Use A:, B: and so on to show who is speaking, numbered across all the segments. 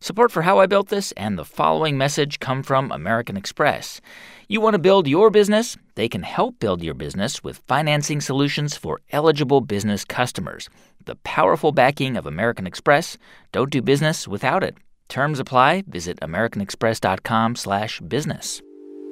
A: Support for How I Built This and the following message come from American Express. You want to build your business? They can help build your business with financing solutions for eligible business customers. The powerful backing of American Express. Don't do business without it. Terms apply. Visit americanexpress.com/business.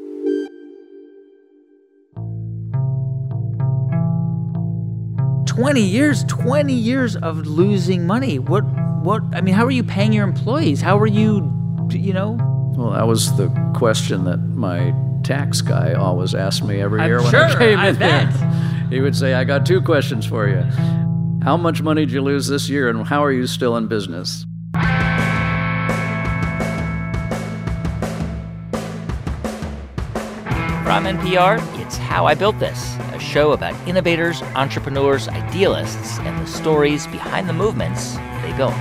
A: $20 years of losing money. How are you paying your employees? How are you?
B: Well, that was the question that my tax guy always asked me every year when I came in here. He would say, I got two questions for you. How much money did you lose this year, and how are you still in business?
A: From NPR, it's How I Built This, a show about innovators, entrepreneurs, idealists, and the stories behind the movements they built.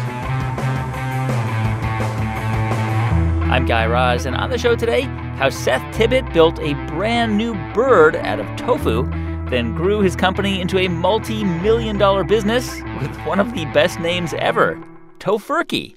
A: I'm Guy Raz, and on the show today, how Seth Tibbott built a brand new bird out of tofu, then grew his company into a multi-million-dollar business with one of the best names ever, Tofurky.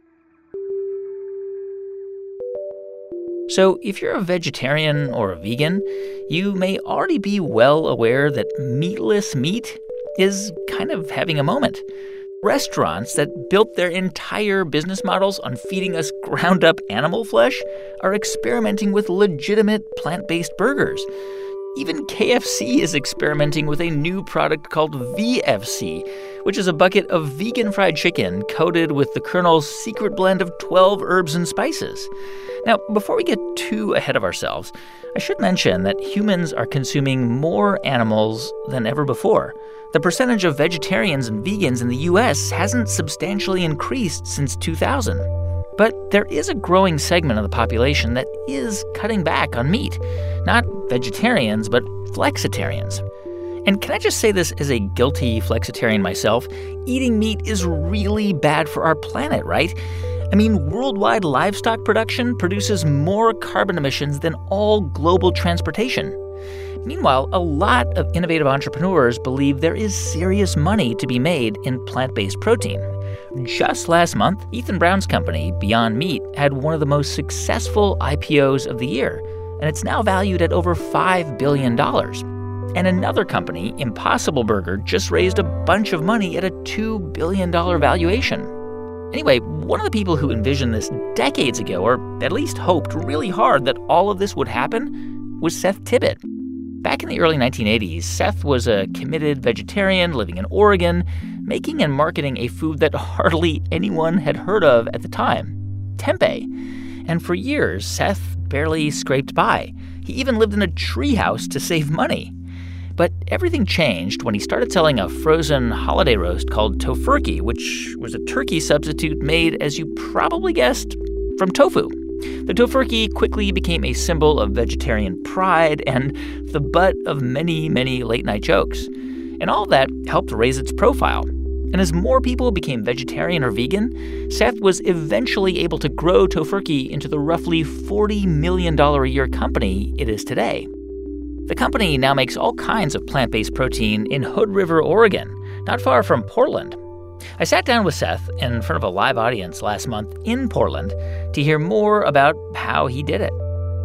A: So if you're a vegetarian or a vegan, you may already be well aware that meatless meat is kind of having a moment. Restaurants that built their entire business models on feeding us ground-up animal flesh are experimenting with legitimate plant-based burgers. Even KFC is experimenting with a new product called VFC, which is a bucket of vegan fried chicken coated with the Colonel's secret blend of 12 herbs and spices. Now, before we get too ahead of ourselves, I should mention that humans are consuming more animals than ever before. The percentage of vegetarians and vegans in the U.S. hasn't substantially increased since 2000. But there is a growing segment of the population that is cutting back on meat. Not vegetarians, but flexitarians. And can I just say this as a guilty flexitarian myself? Eating meat is really bad for our planet, right? I mean, worldwide livestock production produces more carbon emissions than all global transportation. Meanwhile, a lot of innovative entrepreneurs believe there is serious money to be made in plant-based protein. Just last month, Ethan Brown's company, Beyond Meat, had one of the most successful IPOs of the year, and it's now valued at over $5 billion. And another company, Impossible Burger, just raised a bunch of money at a $2 billion valuation. Anyway, one of the people who envisioned this decades ago, or at least hoped really hard that all of this would happen, was Seth Tibbott. Back in the early 1980s, Seth was a committed vegetarian living in Oregon, making and marketing a food that hardly anyone had heard of at the time, tempeh. And for years, Seth barely scraped by. He even lived in a treehouse to save money. But everything changed when he started selling a frozen holiday roast called Tofurky, which was a turkey substitute made, as you probably guessed, from tofu. The Tofurky quickly became a symbol of vegetarian pride and the butt of many, many late-night jokes. And all that helped raise its profile. And as more people became vegetarian or vegan, Seth was eventually able to grow Tofurky into the roughly $40 million a year company it is today. The company now makes all kinds of plant-based protein in Hood River, Oregon, not far from Portland. I sat down with Seth in front of a live audience last month in Portland to hear more about how he did it.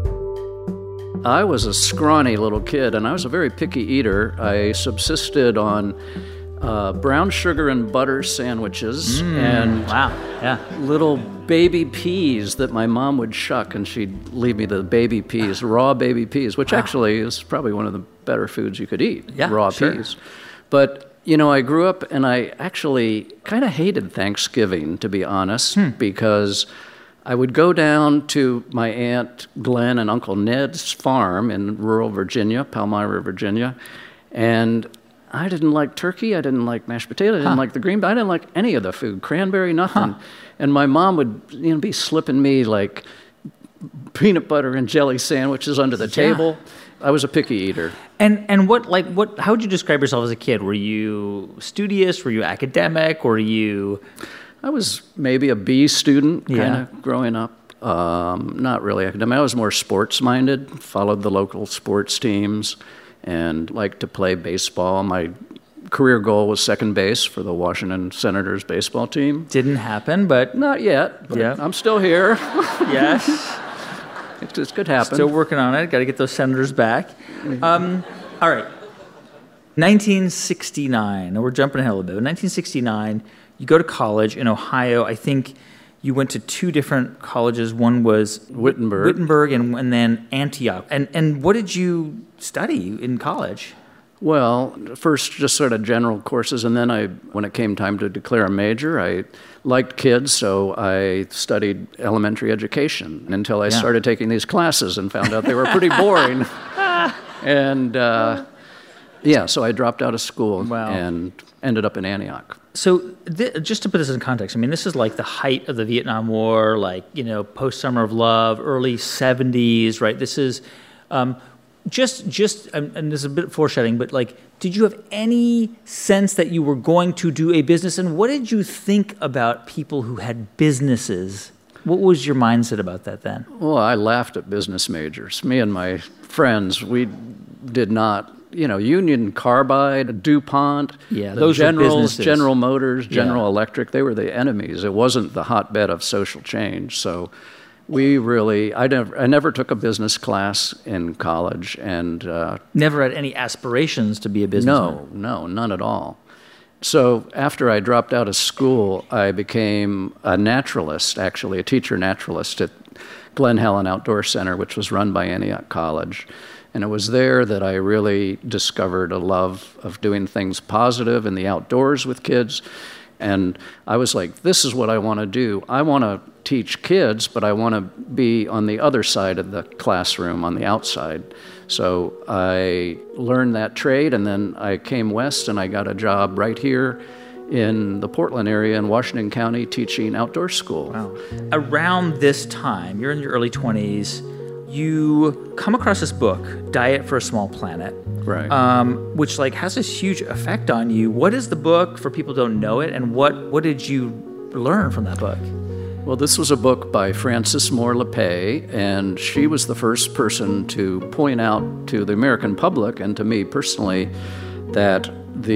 B: I was a scrawny little kid, and I was a very picky eater. I subsisted on brown sugar and butter sandwiches and little baby peas that my mom would shuck, and she'd leave me the baby peas, raw baby peas, which actually is probably one of the better foods you could eat, raw peas. But I grew up and I actually kind of hated Thanksgiving, to be honest, because I would go down to my Aunt Glenn and Uncle Ned's farm in rural Virginia, Palmyra, Virginia, and I didn't like turkey, I didn't like mashed potato, I didn't like the green bean, I didn't like any of the food, cranberry, nothing. And my mom would be slipping me like peanut butter and jelly sandwiches under the table. I was a picky eater.
C: And how would you describe yourself as a kid? Were you studious? Were you academic? Were you...
B: I was maybe a B student kind of growing up. Not really academic. I was more sports-minded, followed the local sports teams, and liked to play baseball. My career goal was second base for the Washington Senators baseball team.
C: Didn't happen, but...
B: Not yet, but
C: yeah.
B: I'm still here.
C: Yes.
B: It could happen.
C: Still working on it. Got to get those Senators back. All right. 1969. We're jumping ahead a little bit. In 1969, you go to college in Ohio. I think you went to two different colleges. One was Wittenberg and then Antioch. And what did you study in college?
B: Well, first just sort of general courses, and then when it came time to declare a major, I liked kids, so I studied elementary education until I started taking these classes and found out they were pretty boring. And so I dropped out of school and ended up in Antioch.
C: So just to put this in context, I mean, this is like the height of the Vietnam War, like, post-Summer of Love, early 70s, right? This is just and this is a bit foreshadowing, but like, did you have any sense that you were going to do a business? And what did you think about people who had businesses? What was your mindset about that then?
B: Well, I laughed at business majors. Me and my friends, we did not... Union Carbide, DuPont,
C: those
B: Generals, General Motors, General Electric, they were the enemies. It wasn't the hotbed of social change. So I never took a business class in college. And
C: never had any aspirations to be a businessman?
B: No, none at all. So after I dropped out of school, I became a naturalist, actually, a teacher naturalist at Glen Helen Outdoor Center, which was run by Antioch College. And it was there that I really discovered a love of doing things positive in the outdoors with kids. And I was like, this is what I want to do. I want to teach kids, but I want to be on the other side of the classroom, on the outside. So I learned that trade, and then I came west and I got a job right here in the Portland area in Washington County teaching outdoor school.
C: Wow. Around this time, you're in your early 20s, you come across this book, Diet for a Small Planet,
B: right?
C: Which has this huge effect on you. What is the book for people who don't know it, and what did you learn from that book?
B: Well, this was a book by Frances Moore Lappé, and she was the first person to point out to the American public and to me personally that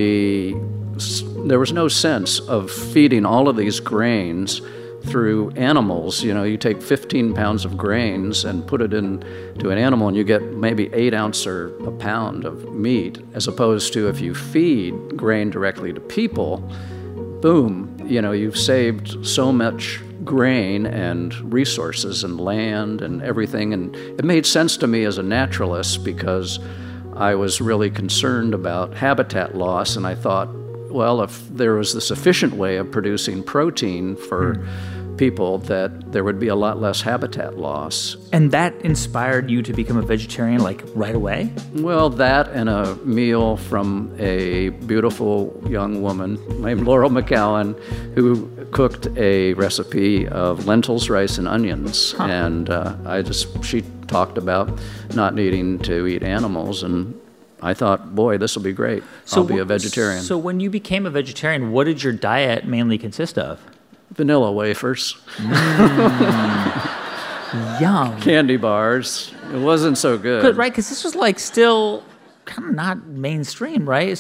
B: there was no sense of feeding all of these grains through animals. You take 15 pounds of grains and put it into an animal and you get maybe 8 ounces or a pound of meat, as opposed to if you feed grain directly to people, boom, you've saved so much grain and resources and land and everything. And it made sense to me as a naturalist because I was really concerned about habitat loss, and I thought, well, if there was this efficient way of producing protein for people, that there would be a lot less habitat loss.
C: And that inspired you to become a vegetarian, right away?
B: Well, that and a meal from a beautiful young woman named Laurel McCowan, who cooked a recipe of lentils, rice, and onions. Huh. And she talked about not needing to eat animals, and I thought, boy, this will be great. I'll be a vegetarian.
C: So when you became a vegetarian, what did your diet mainly consist of?
B: Vanilla wafers.
C: Yum.
B: Candy bars. It wasn't so good.
C: Good, right? Because this was still kind of not mainstream, right?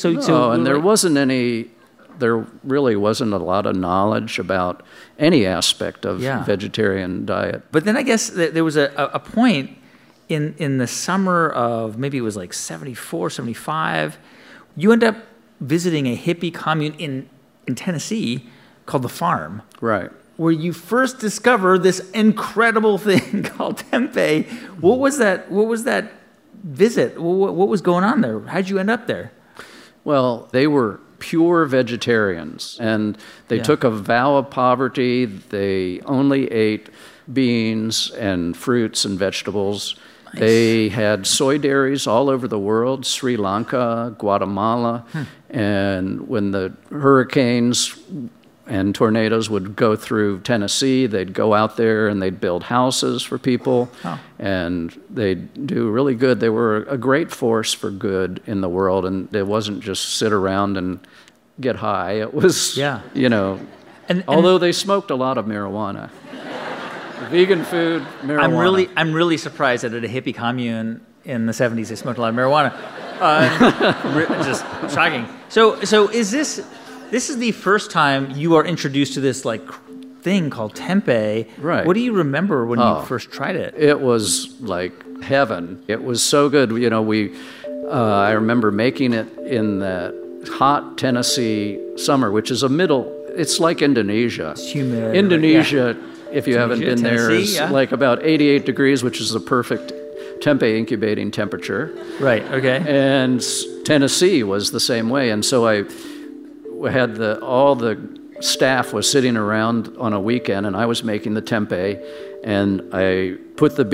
B: There really wasn't a lot of knowledge about any aspect of vegetarian diet.
C: But then I guess there was a point in the summer of, maybe it was 74, 75, you end up visiting a hippie commune in Tennessee called The Farm.
B: Right.
C: Where you first discover this incredible thing called tempeh. What was that visit? What was going on there? How'd you end up there?
B: Well, they were pure vegetarians, and they took a vow of poverty. They only ate beans and fruits and vegetables. Nice. They had soy dairies all over the world, Sri Lanka, Guatemala, and when the hurricanes and tornadoes would go through Tennessee, they'd go out there and they'd build houses for people, and they'd do really good. They were a great force for good in the world, and it wasn't just sit around and get high. It was, although they smoked a lot of marijuana. Vegan food, marijuana.
C: I'm really surprised that at a hippie commune in the 70s they smoked a lot of marijuana. Just shocking. So is this is the first time you are introduced to this like thing called tempeh?
B: Right.
C: What do you remember when you first tried it?
B: It was like heaven. It was so good. You know, I remember making it in that hot Tennessee summer, which is it's like Indonesia.
C: It's humid.
B: Indonesia, if you haven't been there, is
C: yeah.
B: like about 88 degrees, which is the perfect tempeh incubating temperature.
C: Right, okay.
B: And Tennessee was the same way. And so I had all the staff was sitting around on a weekend, and I was making the tempeh, and I put the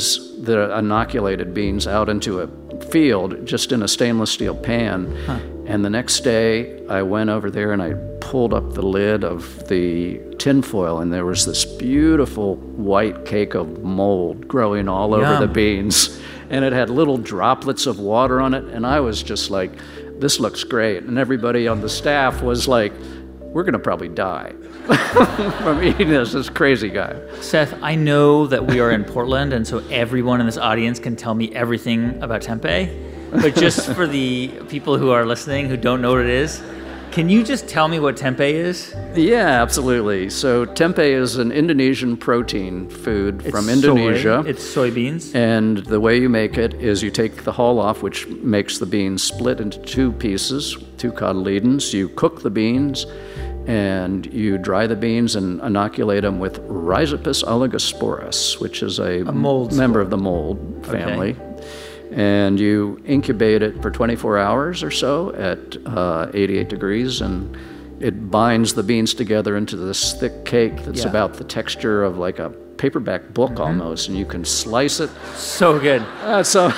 B: inoculated beans out into a field just in a stainless steel pan. Huh. And the next day I went over there and I pulled up the lid of the tinfoil, and there was this beautiful white cake of mold growing all over the beans, and it had little droplets of water on it, and I was just like, this looks great. And everybody on the staff was like, we're going to probably die from eating this crazy guy.
C: Seth, I know that we are in Portland, and so everyone in this audience can tell me everything about tempeh. But just for the people who are listening who don't know what it is, can you just tell me what tempeh is?
B: Yeah, absolutely. So tempeh is an Indonesian protein food from Indonesia.
C: It's soybeans.
B: And the way you make it is you take the hull off, which makes the beans split into two pieces, two cotyledons. You cook the beans, and you dry the beans and inoculate them with Rhizopus oligosporus, which is a member of the mold family. Okay. And you incubate it for 24 hours or so at 88 degrees, and it binds the beans together into this thick cake that's about the texture of like a paperback book almost, and you can slice it.
C: So good.
B: So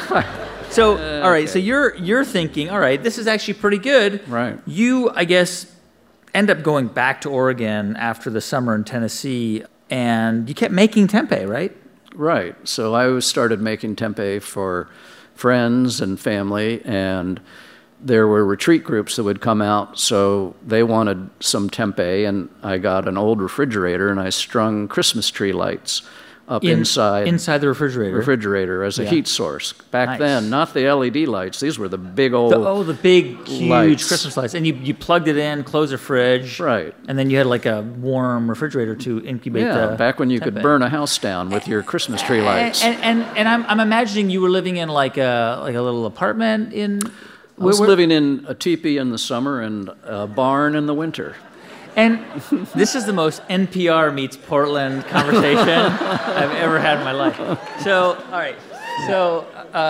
C: all right, so you're thinking, all right, this is actually pretty good.
B: Right.
C: You, I guess, end up going back to Oregon after the summer in Tennessee, and you kept making tempeh, right?
B: Right. So I started making tempeh for friends and family, and there were retreat groups that would come out, so they wanted some tempeh, and I got an old refrigerator, and I strung Christmas tree lights up inside
C: the refrigerator
B: as a heat source. Back then, not the LED lights. These were the big old
C: the big, huge
B: lights.
C: Christmas lights. And you plugged it in, closed the fridge.
B: Right.
C: And then you had like a warm refrigerator to incubate the
B: back when you
C: tempeh.
B: could burn a house down with your Christmas tree lights.
C: And I'm imagining you were living in like a little apartment in...
B: I was living in a teepee in the summer and a barn in the winter.
C: And this is the most NPR meets Portland conversation I've ever had in my life. So, all right. So,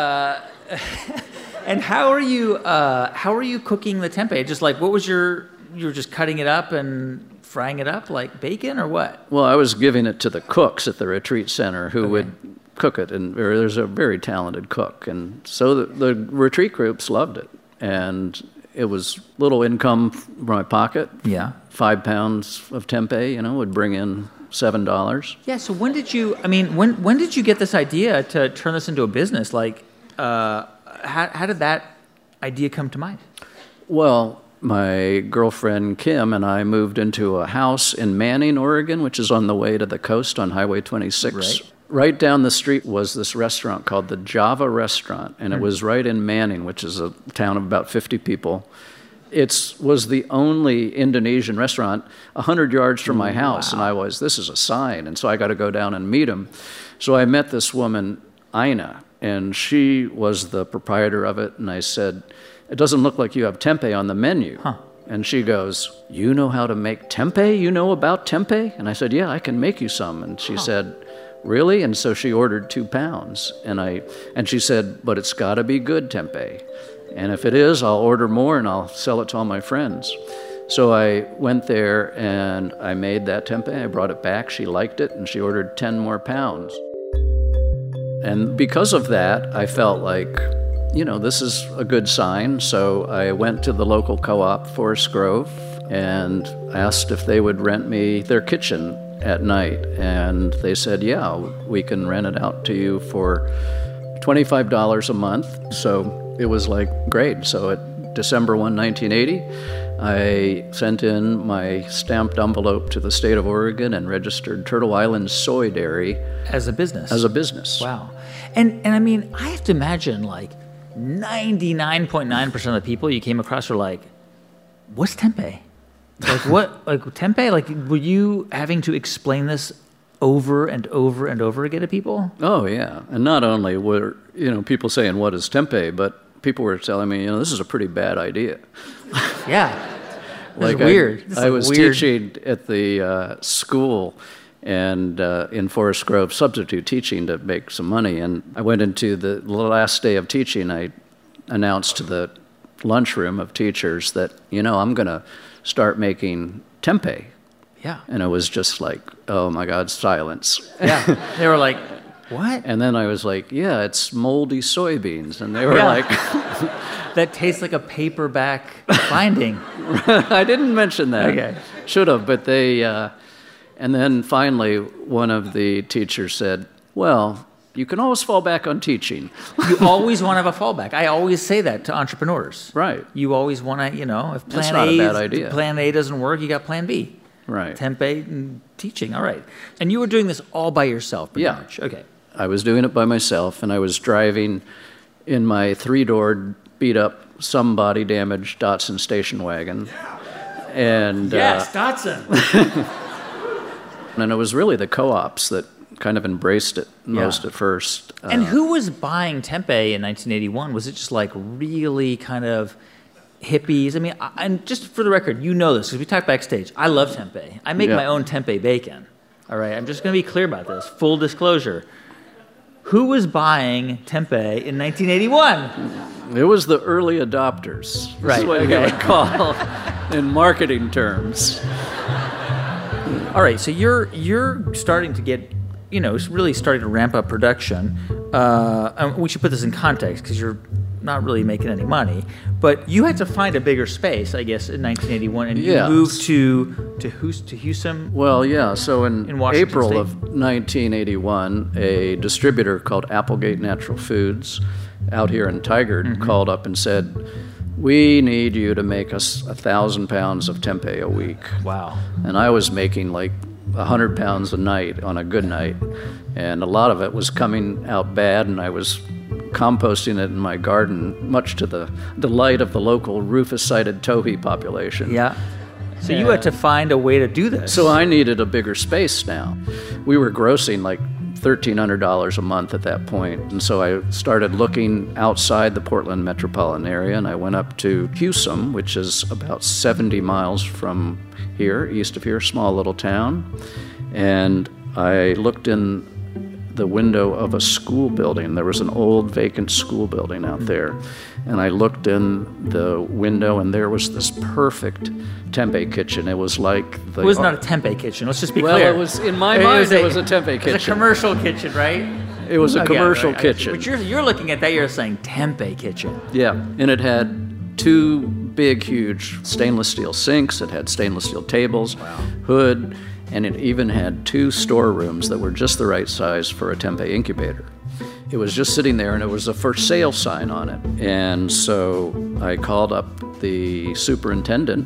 C: and how are you cooking the tempeh? Just like, what was you were just cutting it up and frying it up like bacon or what?
B: Well, I was giving it to the cooks at the retreat center who would cook it, and there's a very talented cook. And so the retreat groups loved it. And it was little income from my pocket.
C: Yeah.
B: 5 pounds of tempeh, would bring in $7.
C: Yeah. So when did you get this idea to turn this into a business? Like, how did that idea come to mind?
B: Well, my girlfriend Kim and I moved into a house in Manning, Oregon, which is on the way to the coast on Highway 26.
C: Right.
B: Right down the street was this restaurant called the Java Restaurant, and it was right in Manning, which is a town of about 50 people. It was the only Indonesian restaurant 100 yards from my house, and this is a sign, and so I got to go down and meet him. So I met this woman, Ina, and she was the proprietor of it, and I said, it doesn't look like you have tempeh on the menu.
C: Huh.
B: And she goes, you know how to make tempeh? You know about tempeh? And I said, yeah, I can make you some. And she said, really? And so she ordered 2 pounds. And she said, but it's got to be good tempeh. And if it is, I'll order more and I'll sell it to all my friends. So I went there and I made that tempeh. I brought it back. She liked it and she ordered 10 more pounds. And because of that, I felt like, this is a good sign. So I went to the local co-op, Forest Grove, and asked if they would rent me their kitchen at night. And they said, yeah, we can rent it out to you for $25 a month. So it was like, great. So at December 1, 1980, I sent in my stamped envelope to the state of Oregon and registered Turtle Island Soy Dairy.
C: As a business?
B: As a business.
C: Wow. And I mean, I have to imagine, like, 99.9% of the people you came across were like, what's tempeh? Like, what? Like, tempeh? Like, were you having to explain this over and over and over again to people?
B: Oh, yeah. And not only were, people saying, what is tempeh, but people were telling me, this is a pretty bad idea.
C: Yeah.
B: Like
C: weird.
B: I was teaching at the school and in Forest Grove, substitute teaching to make some money. And I went into the last day of teaching. I announced to the lunchroom of teachers that, I'm going to start making tempeh.
C: Yeah.
B: And it was just like, oh my God, silence.
C: Yeah. They were like, what?
B: And then I was like, yeah, it's moldy soybeans. And they were like...
C: That tastes like a paperback binding.
B: I didn't mention that.
C: Okay.
B: Should have, but they... and then finally, one of the teachers said, well, you can always fall back on teaching.
C: You always want to have a fallback. I always say that to entrepreneurs.
B: Right.
C: You always want to, if
B: That's not a bad idea.
C: Plan A doesn't work, you got plan B.
B: Right.
C: Tempeh and teaching, all right. And you were doing this all by yourself, pretty much. Okay.
B: I was doing it by myself, and I was driving in my 3-door, beat-up, some body damaged Datsun station wagon. And,
C: yes, Datsun.
B: And it was really the co-ops that kind of embraced it most at first.
C: And who was buying tempeh in 1981? Was it just like really kind of hippies? I mean, and just for the record, you know this because we talked backstage. I love tempeh. I make my own tempeh bacon. All right, I'm just going to be clear about this. Full disclosure. Who was buying tempeh in 1981?
B: It was the early adopters.
C: Right.
B: That's what you would call in marketing terms.
C: All right, so you're starting to get, really starting to ramp up production. And we should put this in context because you're not really making any money. But you had to find a bigger space, I guess, in 1981, and you moved to Houston.
B: Well, yeah. So in April
C: State?
B: of 1981, a distributor called Applegate Natural Foods out here in Tigard called up and said, we need you to make us 1,000 pounds of tempeh a week.
C: Wow.
B: And I was making like 100 pounds a night on a good night. And a lot of it was coming out bad, and I was composting it in my garden, much to the delight of the local rufous-sided towhee population.
C: Yeah. So you had to find a way to do this.
B: So I needed a bigger space now. We were grossing like $1,300 a month at that point. And so I started looking outside the Portland metropolitan area, and I went up to Husum, which is about 70 miles from here, east of here, small little town. And I looked in the window of a school building. There was an old vacant school building out there. And I looked in the window, and there was this perfect tempeh kitchen. It was like the...
C: It was not a tempeh kitchen. Let's just be clear.
B: Well, it was, in my mind, it was a tempeh kitchen.
C: It's a commercial kitchen, right?
B: It was a commercial kitchen.
C: But you're looking at that, you're saying tempeh kitchen.
B: Yeah, and it had 2 big, huge stainless steel sinks. It had stainless steel tables, hood, and it even had 2 storerooms that were just the right size for a tempeh incubator. It was just sitting there, and it was a for sale sign on it. And so I called up the superintendent,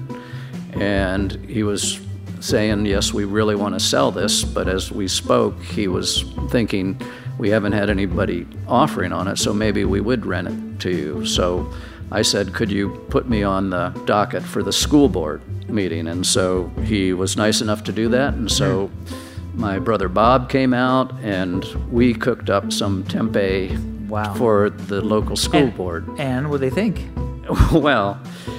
B: and he was saying, yes, we really want to sell this. But as we spoke, he was thinking, we haven't had anybody offering on it, so maybe we would rent it to you. So I said, could you put me on the docket for the school board meeting? And so he was nice enough to do that. And so my brother Bob came out, and we cooked up some tempeh for the local school board.
C: And what do they think?
B: Well,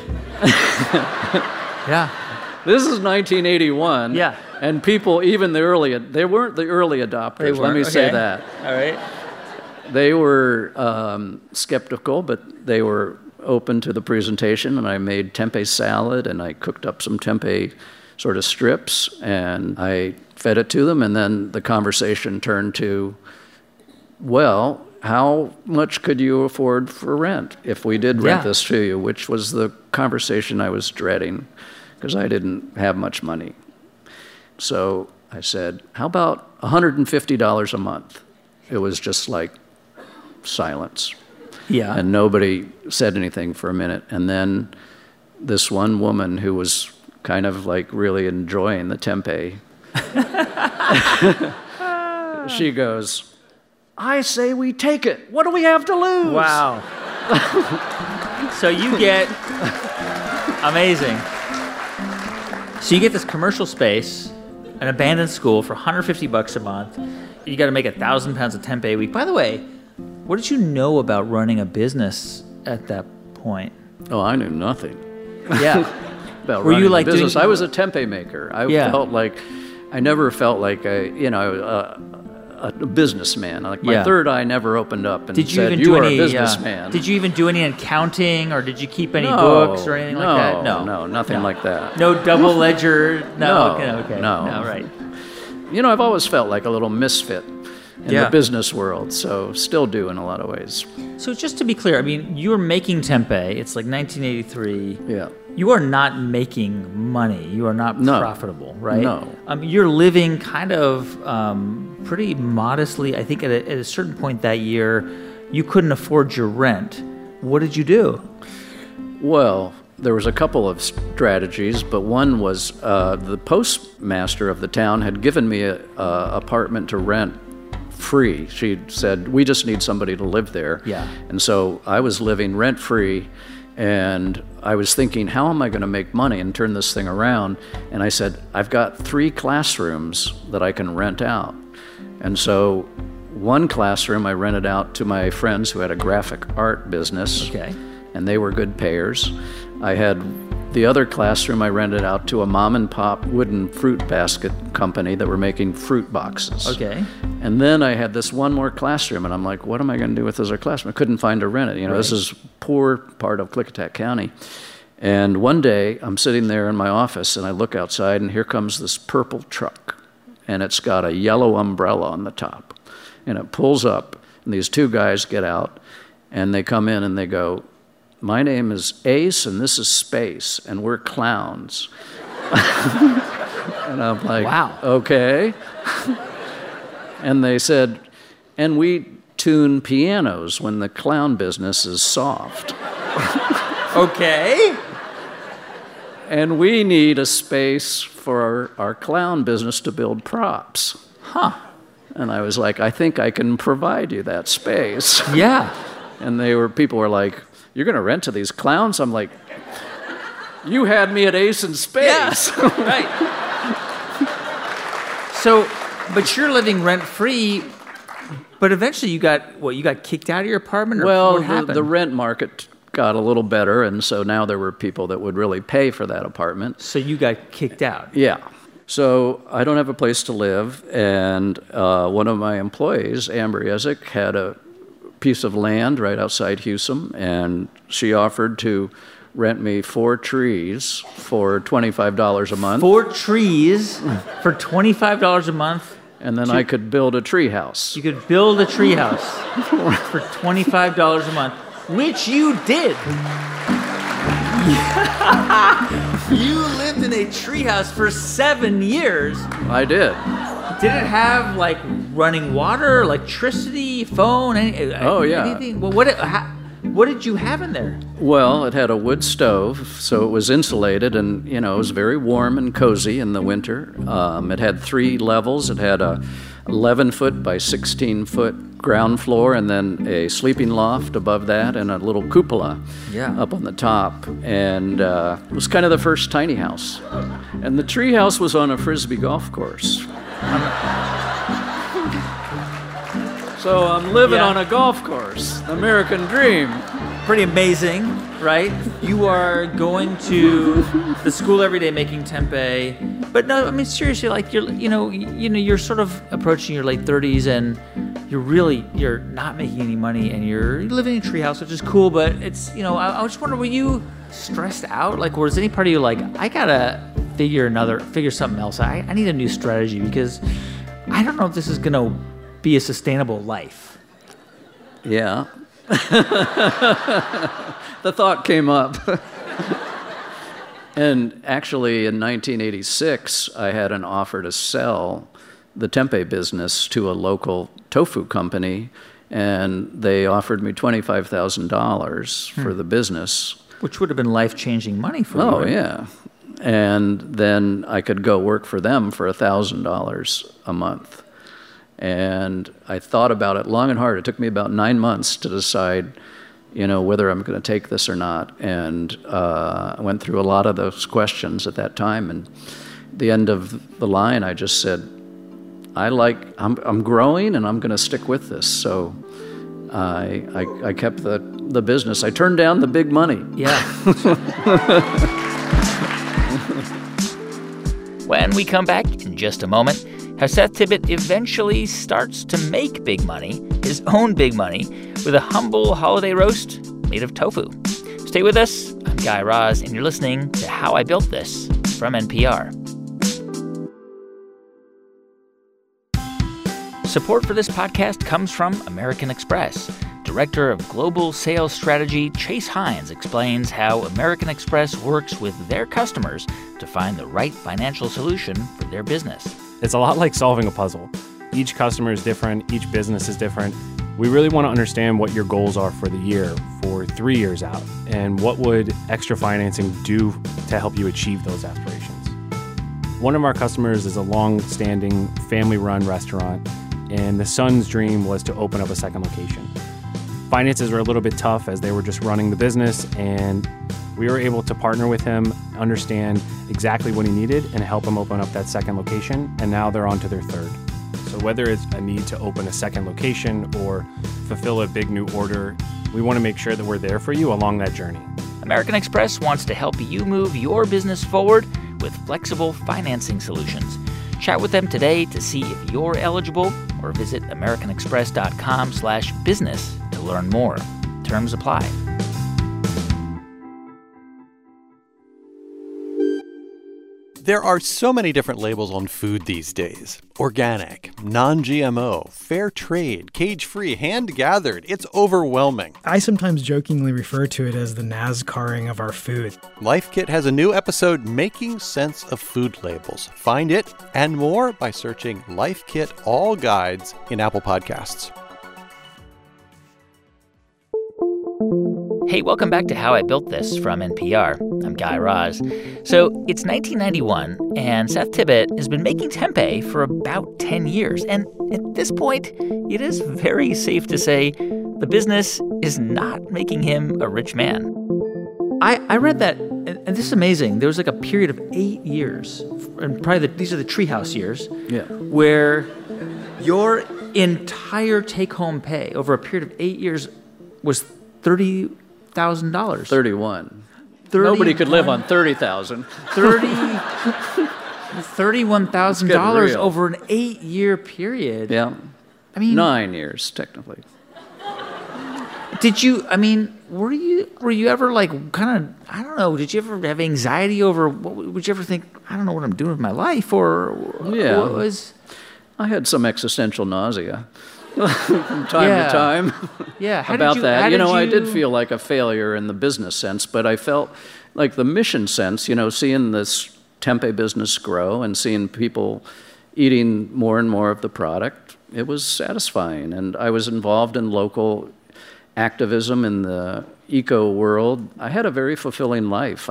C: yeah.
B: This is 1981.
C: Yeah.
B: And people, even they weren't the early adopters. Let me say that.
C: All right.
B: They were skeptical, but they were open to the presentation, and I made tempeh salad, and I cooked up some tempeh sort of strips, and I fed it to them, and then the conversation turned to, well, how much could you afford for rent if we did rent this to you, which was the conversation I was dreading because I didn't have much money. So I said, how about $150 a month? It was just like silence.
C: Yeah.
B: And nobody said anything for a minute. And then this one woman who was kind of like really enjoying the tempeh, she goes, I say we take it. What do we have to lose?
C: Wow. So you get amazing. So you get this commercial space, an abandoned school for $150 a month. You got to make 1,000 pounds of tempeh a week. By the way, what did you know about running a business at that point?
B: Oh, I knew nothing.
C: Yeah.
B: About
C: Were
B: running
C: you like
B: a business.
C: doing-
B: I was a tempeh maker. I never felt like a businessman. Like my third eye never opened up and said, "You are a businessman."
C: Did you even do any accounting, or did you keep any books or anything like that?
B: No, nothing like that.
C: No double ledger.
B: No,
C: Okay.
B: no.
C: No, right.
B: I've always felt like a little misfit in the business world, so still do in a lot of ways.
C: So just to be clear, I mean, you're making tempeh. It's like 1983.
B: Yeah.
C: You are not making money. You are not profitable, right?
B: No.
C: You're living kind of pretty modestly. I think at a certain point that year, you couldn't afford your rent. What did you do?
B: Well, there was a couple of strategies, but one was the postmaster of the town had given me an apartment to rent free. She said, "We just need somebody to live there."
C: Yeah.
B: And so I was living rent-free, and I was thinking, how am I going to make money and turn this thing around? And I said, I've got 3 classrooms that I can rent out. And so one classroom I rented out to my friends who had a graphic art business.
C: Okay.
B: And they were good payers. I had the other classroom I rented out to a mom and pop wooden fruit basket company that were making fruit boxes.
C: Okay.
B: And then I had this one more classroom, and I'm like, what am I going to do with this other classroom? I couldn't find to rent it. This is poor part of Klickitat County. And one day I'm sitting there in my office, and I look outside, and here comes this purple truck, and it's got a yellow umbrella on the top. And it pulls up, and these 2 guys get out, and they come in and they go, "My name is Ace, and this is Space, and we're clowns." And I'm like,
C: wow.
B: Okay. And they said, "And we tune pianos when the clown business is soft."
C: Okay.
B: "And we need a space for our clown business to build props."
C: Huh.
B: And I was like, I think I can provide you that space.
C: Yeah.
B: And people were like, "You're going to rent to these clowns?" I'm like, "You had me at Ace and Space."
C: Yeah. Right. So, but you're living rent-free, but eventually you got kicked out of your apartment, or
B: Well,
C: what happened?
B: the rent market got a little better, and so now there were people that would really pay for that apartment.
C: So you got kicked out.
B: Yeah. So I don't have a place to live, and one of my employees, Amber Yezik, had a piece of land right outside Hewsum, and she offered to rent me 4 trees for $25 a month.
C: 4 trees for $25 a month.
B: And then I could build a tree house.
C: You could build a tree house for $25 a month, which you did. You lived in a treehouse for 7 years.
B: I did.
C: Did it have like running water, electricity, phone, anything? Well, what did you have in there?
B: Well, it had a wood stove, so it was insulated, and it was very warm and cozy in the winter. It had 3 levels. It had a 11-foot by 16-foot ground floor, and then a sleeping loft above that, and a little cupola up on the top. And it was kind of the first tiny house. And the tree house was on a Frisbee golf course. So I'm living on a golf course. American dream.
C: Pretty amazing, right? You are going to the school every day making tempeh. But no, I mean seriously, you're sort of approaching your late 30s, and you're not making any money, and you're living in a treehouse, which is cool. But it's I just wonder, were you stressed out? Like, was any part of you like, I gotta figure something else out? I need a new strategy because I don't know if this is gonna be a sustainable life.
B: Yeah. The thought came up. And actually, in 1986, I had an offer to sell the tempeh business to a local tofu company, and they offered me $25,000 for the business.
C: Which would have been life-changing money for you.
B: Oh,
C: right?
B: yeah. And then I could go work for them for $1,000 a month. And I thought about it long and hard. It took me about 9 months to decide, whether I'm going to take this or not. And I went through a lot of those questions at that time. And at the end of the line, I just said, I'm growing and I'm going to stick with this. So I kept the business. I turned down the big money.
C: Yeah.
A: When we come back in just a moment, how Seth Tibbott eventually starts to make big money, his own big money, with a humble holiday roast made of tofu. Stay with us. I'm Guy Raz, and you're listening to How I Built This from NPR. Support for this podcast comes from American Express. Director of Global Sales Strategy Chase Hines explains how American Express works with their customers to find the right financial solution for their business.
D: It's a lot like solving a puzzle. Each customer is different. Each business is different. We really want to understand what your goals are for the year, for 3 years out, and what would extra financing do to help you achieve those aspirations. One of our customers is a long-standing family-run restaurant, and the son's dream was to open up a second location. Finances were a little bit tough as they were just running the business, and we were able to partner with him, understand exactly what he needed, and help him open up that second location, and now they're on to their third. So whether it's a need to open a second location or fulfill a big new order, we want to make sure that we're there for you along that journey.
A: American Express wants to help you move your business forward with flexible financing solutions. Chat with them today to see if you're eligible, or visit americanexpress.com/business to learn more. Terms apply.
E: There are so many different labels on food these days. Organic, non-GMO, fair trade, cage-free, hand-gathered. It's overwhelming.
F: I sometimes jokingly refer to it as the NASCARing of our food.
E: Life Kit has a new episode, Making Sense of Food Labels. Find it and more by searching Life Kit All Guides in Apple Podcasts.
A: Hey, welcome back to How I Built This from NPR. I'm Guy Raz. So it's 1991, and Seth Tibbott has been making tempeh for about 10 years. And at this point, it is very safe to say the business is not making him a rich man.
C: I read that, and this is amazing. There was like a period of 8 years, and probably these are the treehouse years, where your entire take-home pay over a period of 8 years was $30,000.
B: 31. Nobody could live on $30,000.
C: $31,000 over an 8-year period.
B: Yeah.
C: I mean,
B: 9 years, technically.
C: Were you ever like kind of, I don't know, did you ever have anxiety over, would you ever think, I don't know what I'm doing with my life, or
B: yeah.
C: What was?
B: I had some existential nausea. From time to time.
C: Yeah.
B: About that. I did feel like a failure in the business sense, but I felt like the mission sense, seeing this tempeh business grow and seeing people eating more and more of the product, it was satisfying. And I was involved in local activism in the eco world. I had a very fulfilling life.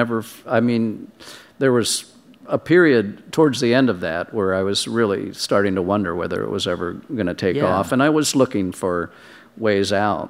B: There was a period towards the end of that where I was really starting to wonder whether it was ever going to take off, and I was looking for ways out.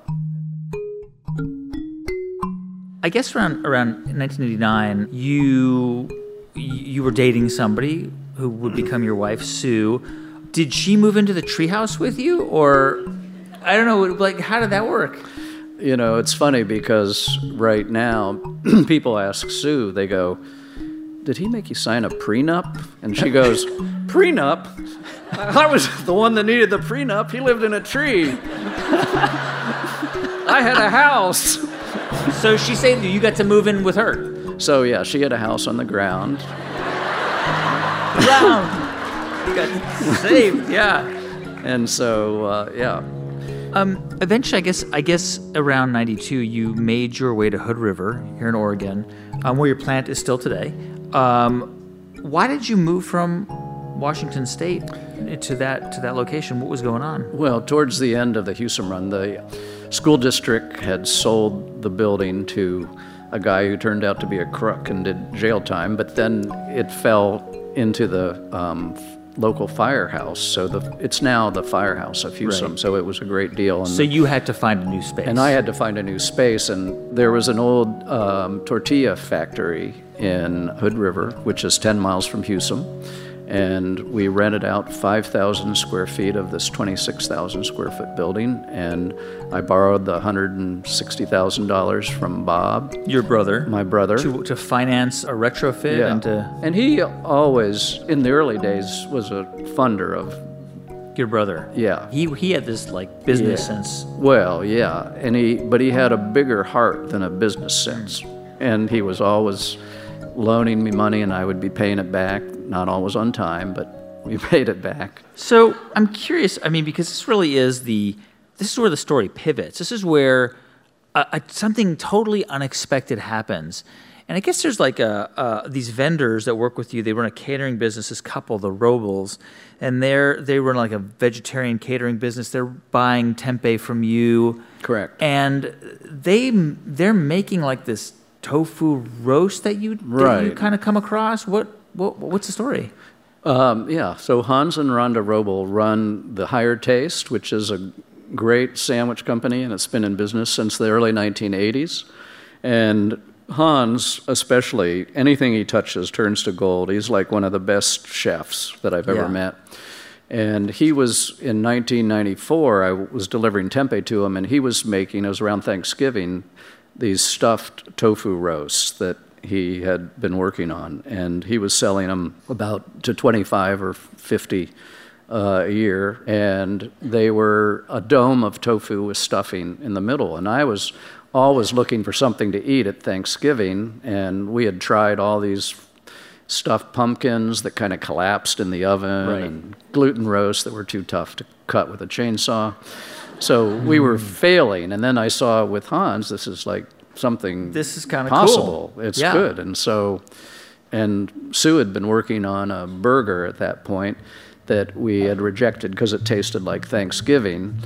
C: I guess around 1989, you were dating somebody who would become your wife, Sue. Did she move into the treehouse with you, or I don't know, like how did that work?
B: It's funny because right now people ask Sue, they go, "Did he make you sign a prenup?" And she goes, "Prenup? I was the one that needed the prenup. He lived in a tree. I had a house."
C: So she said you got to move in with her.
B: So yeah, she had a house on the ground.
C: You got saved, yeah.
B: And so, yeah.
C: Eventually, I guess around 92, you made your way to Hood River here in Oregon, where your plant is still today. Why did you move from Washington State to that location? What was going on?
B: Well, towards the end of the Hewsum Run, the school district had sold the building to a guy who turned out to be a crook and did jail time, but then it fell into the local firehouse. So it's now the Firehouse of Husum.
C: Right.
B: So it was a great deal. And
C: So you had to find a new space.
B: and I had to find a new space, and there was an old tortilla factory in Hood River, which is 10 miles from Husum, and we rented out 5,000 square feet of this 26,000 square foot building, and I borrowed the $160,000 from Bob,
C: Your brother.
B: my brother.
C: To finance a retrofit
B: Yeah.
C: and to
B: And he always, in the early days, was a funder of,
C: your brother.
B: yeah.
C: He had this like business
B: Yeah.
C: sense.
B: Well, yeah, but he had a bigger heart than a business sense, and he was always loaning me money, and I would be paying it back, not always on time, but we paid it back.
C: So I'm curious. I mean, because this really is this is where the story pivots. This is where something totally unexpected happens. And I guess there's like these vendors that work with you. They run a catering business. This couple, the Robles, and they run like a vegetarian catering business. They're buying tempeh from you.
B: Correct.
C: And they're making like this tofu roast that you
B: Right.
C: kind of come across. What's the story?
B: Yeah, so Hans and Rhonda Roble run the Higher Taste, which is a great sandwich company, and it's been in business since the early 1980s. And Hans, especially, anything he touches turns to gold. He's like one of the best chefs that I've ever met. And he was, in 1994, I was delivering tempeh to him, and he was making, it was around Thanksgiving, these stuffed tofu roasts that he had been working on. And he was selling them about to 25 or 50 a year. And they were a dome of tofu with stuffing in the middle. And I was always looking for something to eat at Thanksgiving, and we had tried all these stuffed pumpkins that kind of collapsed in the oven,
C: Right.
B: and gluten roasts that were too tough to cut with a chainsaw. So we were failing, and then I saw with Hans, this is like something
C: This is kinda
B: possible.
C: cool.
B: It's
C: Yeah.
B: good. And so, and Sue had been working on a burger at that point that we had rejected because it tasted like Thanksgiving.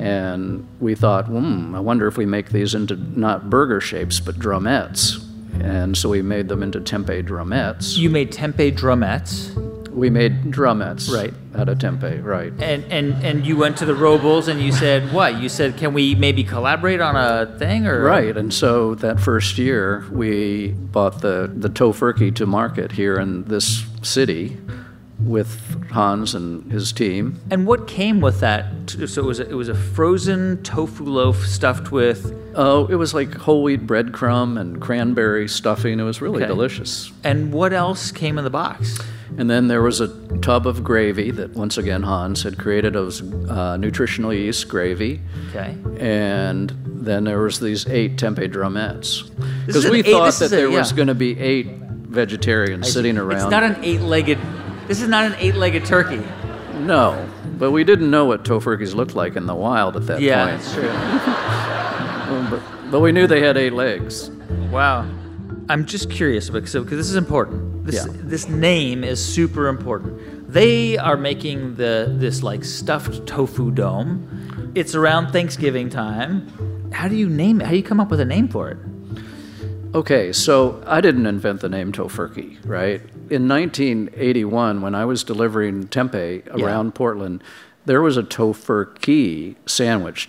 B: And we thought, I wonder if we make these into not burger shapes, but drumettes. And so we made them into tempeh drumettes.
C: You made tempeh drumettes.
B: We made drumettes
C: Right.
B: out of tempeh, right.
C: And you went to the Robles and you said what? You said, can we maybe collaborate on a thing or?
B: Right, and so that first year we bought the tofurkey to market here in this city with Hans and his team.
C: And what came with that? So it was a frozen tofu loaf stuffed with.
B: Oh, it was like whole wheat breadcrumb and cranberry stuffing. It was really
C: Okay.
B: delicious.
C: And what else came in the box?
B: And then there was a tub of gravy that, once again, Hans had created. It was nutritional yeast gravy.
C: Okay.
B: And then there was these 8 tempeh drumettes.
C: This is
B: Because we
C: an eight-
B: thought
C: this
B: that
C: is a-
B: there was
C: yeah.
B: going to be 8 vegetarians sitting around.
C: It's not an eight-legged. This is not an eight-legged turkey.
B: No, but we didn't know what tofurkeys looked like in the wild at that
C: Yeah,
B: point.
C: that's true.
B: But we knew they had 8 legs.
C: Wow. I'm just curious because this is important. This name is super important. They are making this like stuffed tofu dome. It's around Thanksgiving time. How do you name it? How do you come up with a name for it?
B: Okay, so I didn't invent the name tofurkey, right? In 1981, when I was delivering tempeh around Portland, there was a tofurkey sandwich,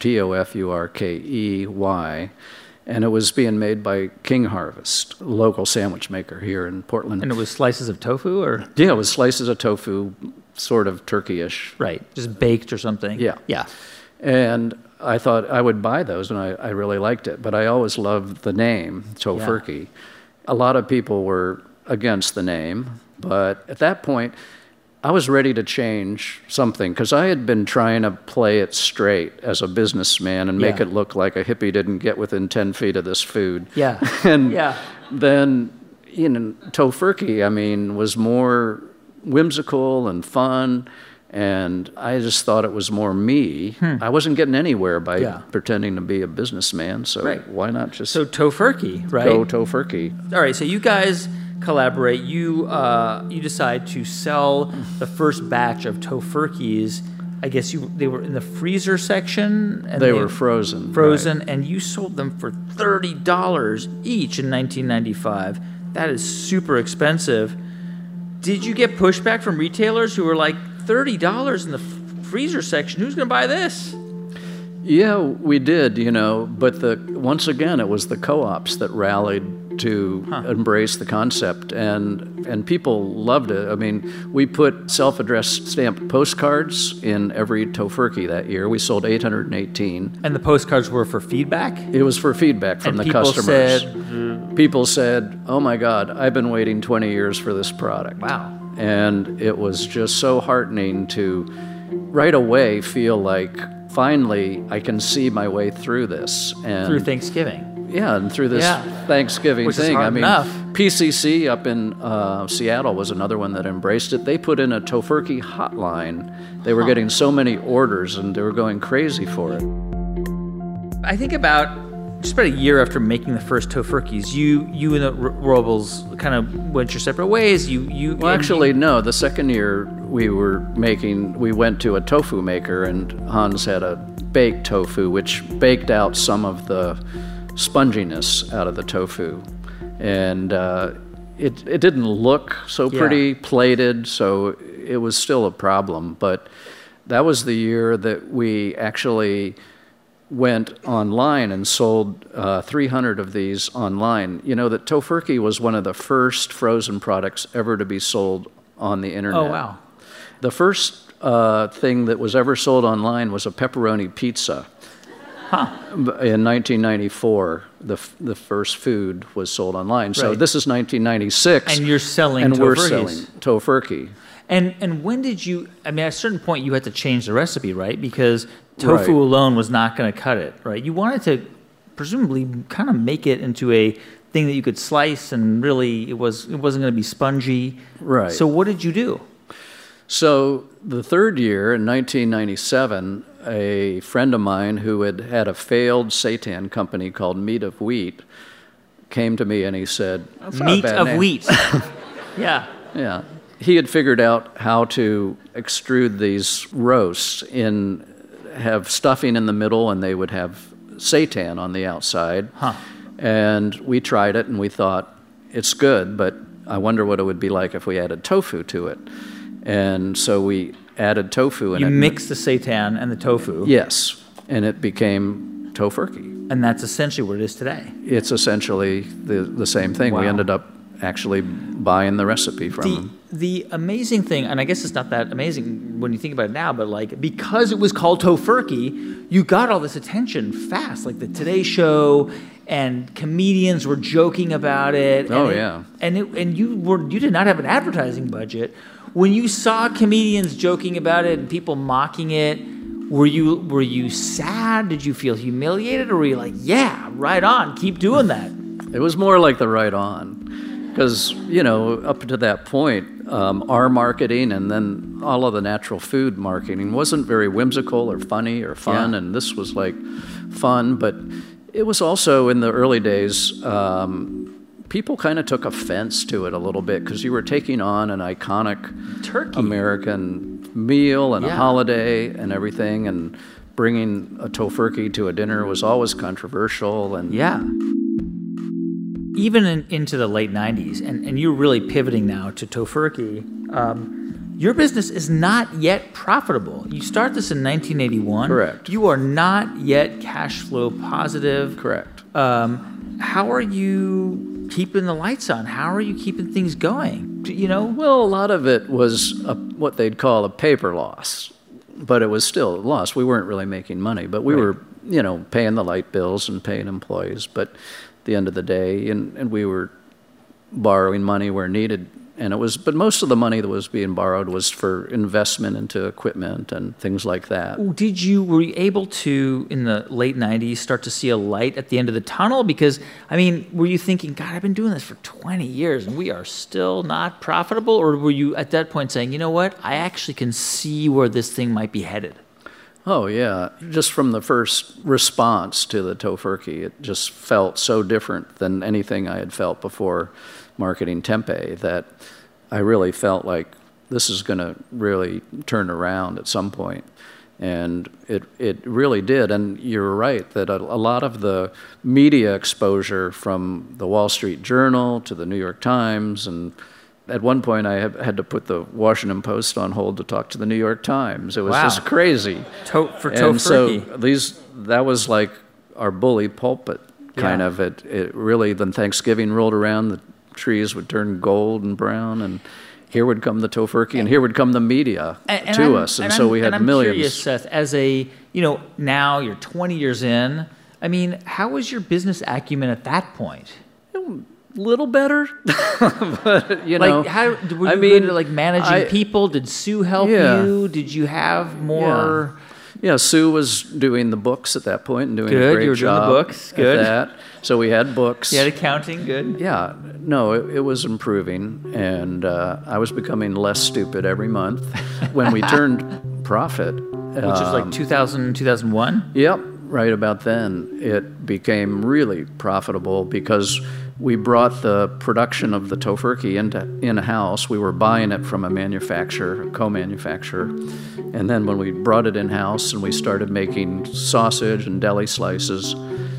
B: Tofurkey, and it was being made by King Harvest, a local sandwich maker here in Portland.
C: And it was slices of tofu or?
B: Yeah, it was slices of tofu, sort of turkey-ish.
C: Right, just baked or something.
B: Yeah.
C: Yeah.
B: And I thought I would buy those, and I really liked it. But I always loved the name, tofurkey. A lot of people were against the name, but at that point, I was ready to change something because I had been trying to play it straight as a businessman and make it look like a hippie didn't get within 10 feet of this food.
C: Yeah.
B: And
C: Yeah.
B: then, tofurkey, was more whimsical and fun. And I just thought it was more me. I wasn't getting anywhere by pretending to be a businessman, so why not just
C: So tofurkey, right?
B: go tofurkey?
C: All right, so you guys collaborate. You decide to sell the first batch of tofurkeys. I guess they were in the freezer section. And
B: They were frozen.
C: Frozen, and you sold them for $30 each in 1995. That is super expensive. Did you get pushback from retailers who were like, $30 in the freezer section. Who's going to buy this?
B: Yeah, we did, but once again, it was the co-ops that rallied to embrace the concept, and people loved it. I mean, we put self-addressed stamped postcards in every Tofurky that year. We sold 818.
C: And the postcards were for feedback?
B: It was for feedback from the customers. People said, oh my God, I've been waiting 20 years for this product.
C: Wow.
B: And it was just so heartening to right away feel like, finally, I can see my way through this. And
C: through Thanksgiving.
B: Yeah, and through this Thanksgiving
C: Which
B: thing.
C: Is hard enough.
B: PCC up in Seattle was another one that embraced it. They put in a Tofurky hotline. They were getting so many orders, and they were going crazy for it.
C: I think just about a year after making the first Tofurkys, you and the Robles kind of went your separate ways.
B: No. The second year we went to a tofu maker, and Hans had a baked tofu, which baked out some of the sponginess out of the tofu. And it didn't look so pretty plated, so it was still a problem. But that was the year that we actually went online and sold 300 of these online. That Tofurky was one of the first frozen products ever to be sold on the internet.
C: Oh, wow.
B: The first thing that was ever sold online was a pepperoni pizza. In 1994, the first food was sold online. Right. So this is 1996.
C: And you're selling
B: and
C: Tofurkys.
B: We're selling Tofurky.
C: And when did you, at a certain point you had to change the recipe, right? Because tofu alone was not going to cut it, right? You wanted to presumably kind of make it into a thing that you could slice, and really it wasn't going to be spongy.
B: Right.
C: So what did you do?
B: So the third year, in 1997, a friend of mine who had a failed seitan company called Meat of Wheat came to me and he said,
C: Meat of Wheat. Yeah.
B: Yeah. He had figured out how to extrude these roasts have stuffing in the middle, and they would have seitan on the outside. And we tried it, and we thought, it's good, but I wonder what it would be like if we added tofu to it. And so we added tofu.
C: You mixed the seitan and the tofu.
B: Yes, and it became Tofurky.
C: And that's essentially what it is today.
B: It's essentially the same thing. Wow. We ended up actually buying the recipe from them.
C: The amazing thing, and I guess it's not that amazing when you think about it now, but because it was called Tofurky, you got all this attention fast. Like the Today Show, and comedians were joking about it. And you did not have an advertising budget. When you saw comedians joking about it and people mocking it, were you sad? Did you feel humiliated, or were you like, yeah, right on, keep doing that?
B: It was more like the right on. Because, up to that point, our marketing and then all of the natural food marketing wasn't very whimsical or funny or fun, and this was fun, but it was also in the early days, people kind of took offense to it a little bit because you were taking on an iconic
C: turkey
B: American meal and a holiday and everything, and bringing a Tofurky to a dinner was always controversial. And
C: even into the late 90s, and you're really pivoting now to Tofurky, your business is not yet profitable. You start this in 1981.
B: Correct.
C: You are not yet cash flow positive.
B: Correct.
C: How are you keeping the lights on? How are you keeping things going?
B: Well, a lot of it was what they'd call a paper loss, but it was still a loss. We weren't really making money, but we were, paying the light bills and paying employees. But at the end of the day, and we were borrowing money where needed. But most of the money that was being borrowed was for investment into equipment and things like that.
C: Were you able to, in the late 90s, start to see a light at the end of the tunnel? Because, were you thinking, God, I've been doing this for 20 years and we are still not profitable? Or were you at that point saying, you know what, I actually can see where this thing might be headed?
B: Oh, yeah. Just from the first response to the Tofurky, it just felt so different than anything I had felt before marketing tempeh, that I really felt like this is going to really turn around at some point. And it really did. And you're right that a lot of the media exposure from the Wall Street Journal to the New York Times and At one point, I had to put the Washington Post on hold to talk to the New York Times. It was
C: Wow.
B: just crazy.
C: For
B: And so
C: tofurkey.
B: that was like our bully pulpit, kind
C: Yeah.
B: of. It really, then Thanksgiving rolled around, the trees would turn gold and brown, and here would come the tofurkey, and here would come the media to us. And so we had
C: I'm
B: millions.
C: Curious, Seth, as a, now you're 20 years in, I mean, how was your business acumen at that point?
B: Little better, but
C: Like, how were you good at like managing people? Did Sue help you? Did you have more?
B: Yeah, Sue was doing the books at that point and doing
C: Good,
B: a great
C: you were doing the
B: job
C: books,
B: at
C: good.
B: that. So we had books.
C: You had accounting, good.
B: Yeah, no, it was improving, and I was becoming less stupid every month. When we turned profit,
C: Which was like 2000, 2001?
B: Yep, right about then, it became really profitable because we brought the production of the tofurkey in-house. We were buying it from a manufacturer, a co-manufacturer. And then when we brought it in-house and we started making sausage and deli slices,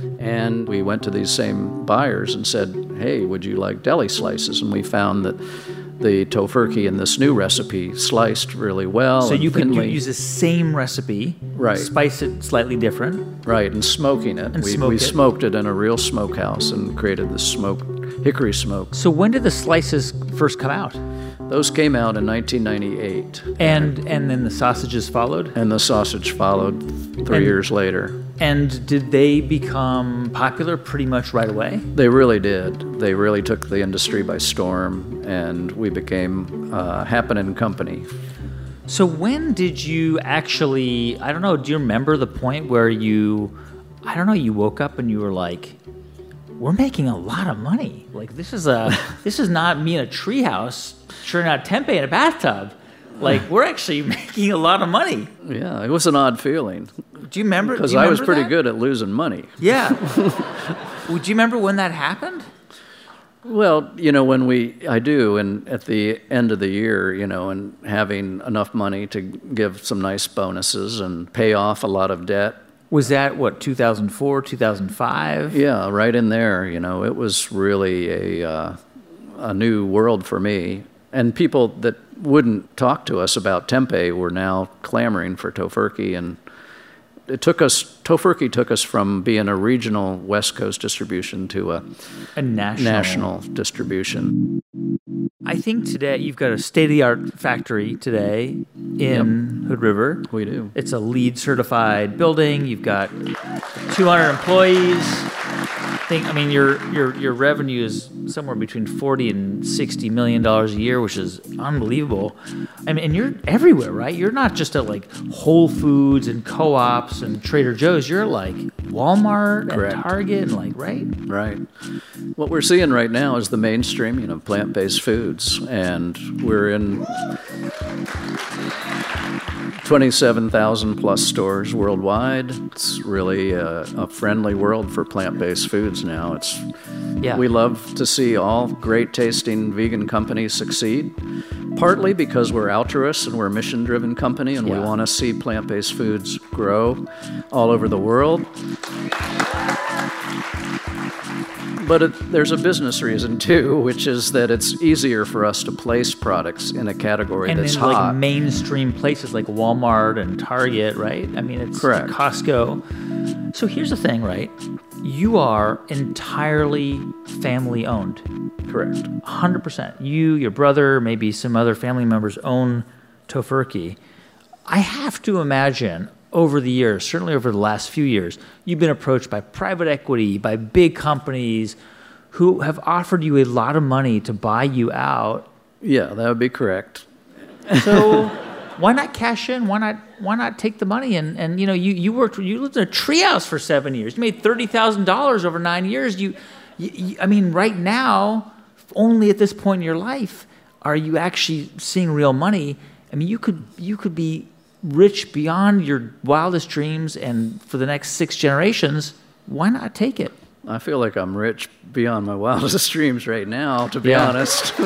B: and we went to these same buyers and said, hey, would you like deli slices? And we found that the tofurkey in this new recipe sliced really well.
C: So
B: and
C: you could
B: thinly.
C: use the same recipe,
B: Right.
C: spice it slightly different.
B: Right, and smoking it. We smoked it in a real smokehouse and created this hickory smoke.
C: So when did the slices first come out?
B: Those came out in 1998,
C: And then the sausages followed?
B: and the sausage followed 3 years later.
C: And did they become popular pretty much right away?
B: They really did. They really took the industry by storm, and we became Happening Company.
C: So when did you actually, I don't know, do you remember the point where you woke up and you were like, we're making a lot of money. Like this is not me in a treehouse churning out tempeh in a bathtub. Like we're actually making a lot of money.
B: Yeah, it was an odd feeling.
C: Do you remember?
B: Because I was pretty good at losing money.
C: Yeah. Well, do you remember when that happened?
B: Well, I do, and at the end of the year, and having enough money to give some nice bonuses and pay off a lot of debt.
C: Was that, 2004, 2005?
B: Yeah, right in there, it was really a new world for me. And people that wouldn't talk to us about tempeh were now clamoring for tofurkey, and tofurkey took us from being a regional West Coast distribution to a national distribution.
C: I think today you've got a state-of-the-art factory today in Hood River.
B: We do.
C: It's a LEED certified building. You've got 200 employees. Your revenue is somewhere between $40 and $60 million a year, which is unbelievable. And you're everywhere, right? You're not just at like Whole Foods and co-ops and Trader Joe's. You're like Walmart
B: Correct.
C: and Target and like, right?
B: Right. What we're seeing right now is the mainstreaming of plant-based foods, and we're in 27,000 plus stores worldwide. It's really a friendly world for plant-based foods now. We love to see all great tasting vegan companies succeed, partly because we're altruists and we're a mission-driven company, and we want to see plant-based foods grow all over the world. But there's a business reason, too, which is that it's easier for us to place products in a category
C: And
B: that's
C: in
B: hot.
C: like mainstream places like Walmart and Target, right? It's
B: Correct.
C: Costco. So here's the thing, right? You are entirely family owned.
B: Correct.
C: 100%. You, your brother, maybe some other family members own Tofurkey. I have to imagine over the years, certainly over the last few years, you've been approached by private equity, by big companies who have offered you a lot of money to buy you out.
B: Yeah, that would be correct.
C: So why not cash in? Why not take the money? And you lived in a treehouse for 7 years. You made $30,000 over 9 years. Right now, only at this point in your life are you actually seeing real money. You could be rich beyond your wildest dreams, and for the next 6 generations, why not take it?
B: I feel like I'm rich beyond my wildest dreams right now, to be honest.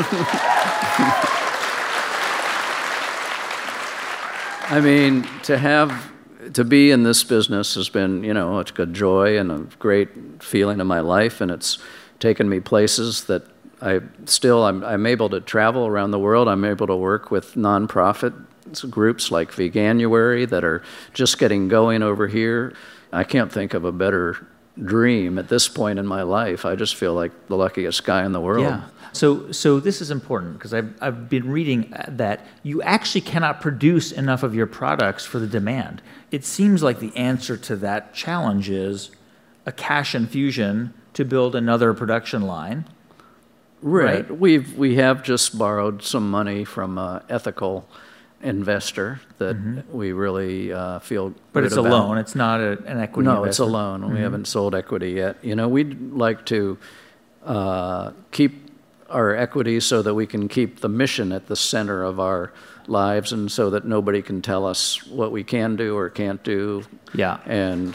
B: To be in this business has been, it's a joy and a great feeling in my life, and it's taken me places that I'm able to travel around the world. I'm able to work with nonprofit groups like Veganuary that are just getting going over here. I can't think of a better dream at this point in my life. I just feel like the luckiest guy in the world.
C: Yeah. So this is important because I've been reading that you actually cannot produce enough of your products for the demand. It seems like the answer to that challenge is a cash infusion to build another production line.
B: Right. We have just borrowed some money from an ethical investor that we really feel
C: But
B: good
C: it's
B: about.
C: a loan. It's not an equity
B: No,
C: investment.
B: it's a loan. We haven't sold equity yet. You know, we'd like to keep our equity so that we can keep the mission at the center of our lives and so that nobody can tell us what we can do or can't do.
C: Yeah.
B: And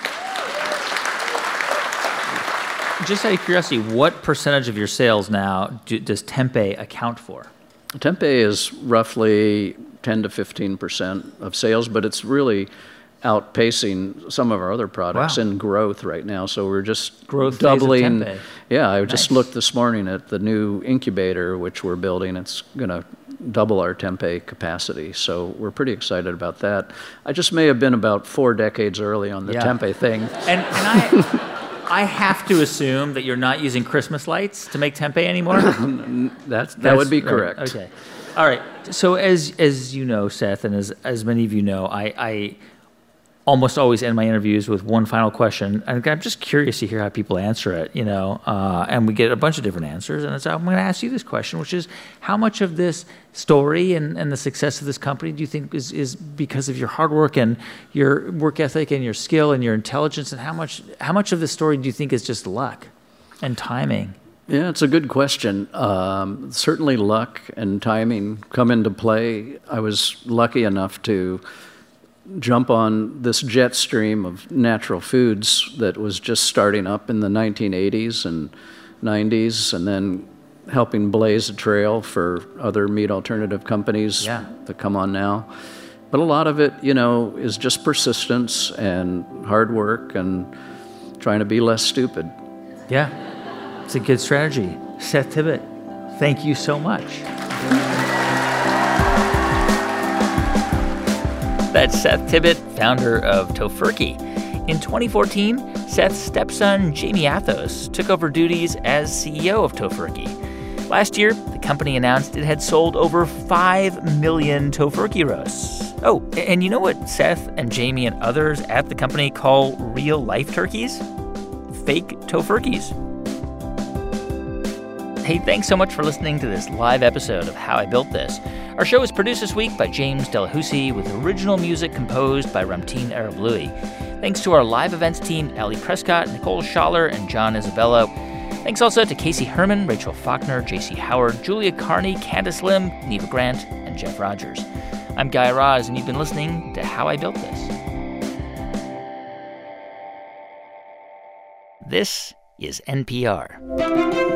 C: just out of curiosity, what percentage of your sales now does Tempeh account for?
B: Tempeh is roughly 10 to 15% of sales, but it's really outpacing some of our other products in growth right now. So we're just
C: Growth
B: doubling.
C: phase of Tempeh.
B: Yeah, I just looked this morning at the new incubator which we're building. It's going to double our Tempeh capacity. So we're pretty excited about that. I just may have been about 4 decades early on the Tempeh thing.
C: And I have to assume that you're not using Christmas lights to make tempeh anymore?
B: That would be correct.
C: Right. Okay. All right. So as you know, Seth, and as many of you know, I almost always end my interviews with one final question. And I'm just curious to hear how people answer it, you know, and we get a bunch of different answers. And so I'm going to ask you this question, which is how much of this story and the success of this company do you think is because of your hard work and your work ethic and your skill and your intelligence? And how much of this story do you think is just luck and timing?
B: Yeah, it's a good question. Certainly luck and timing come into play. I was lucky enough to jump on this jet stream of natural foods that was just starting up in the 1980s and 90s, and then helping blaze a trail for other meat alternative companies that come on now. But a lot of it, you know, is just persistence and hard work and trying to be less stupid.
C: Yeah, it's a good strategy. Seth Tibbott, thank you so much. That's Seth Tibbott, founder of Tofurky. In 2014, Seth's stepson, Jamie Athos, took over duties as CEO of Tofurky. Last year, the company announced it had sold over 5 million Tofurky roasts. Oh, and you know what Seth and Jamie and others at the company call real-life turkeys? Fake Tofurkys. Hey, thanks so much for listening to this live episode of How I Built This. Our show is produced this week by James Delahousie with original music composed by Ramtin Arablouei. Thanks to our live events team, Allie Prescott, Nicole Schaller, and John Isabello. Thanks also to Casey Herman, Rachel Faulkner, J.C. Howard, Julia Carney, Candace Lim, Neva Grant, and Jeff Rogers. I'm Guy Raz, and you've been listening to How I Built This. This is NPR.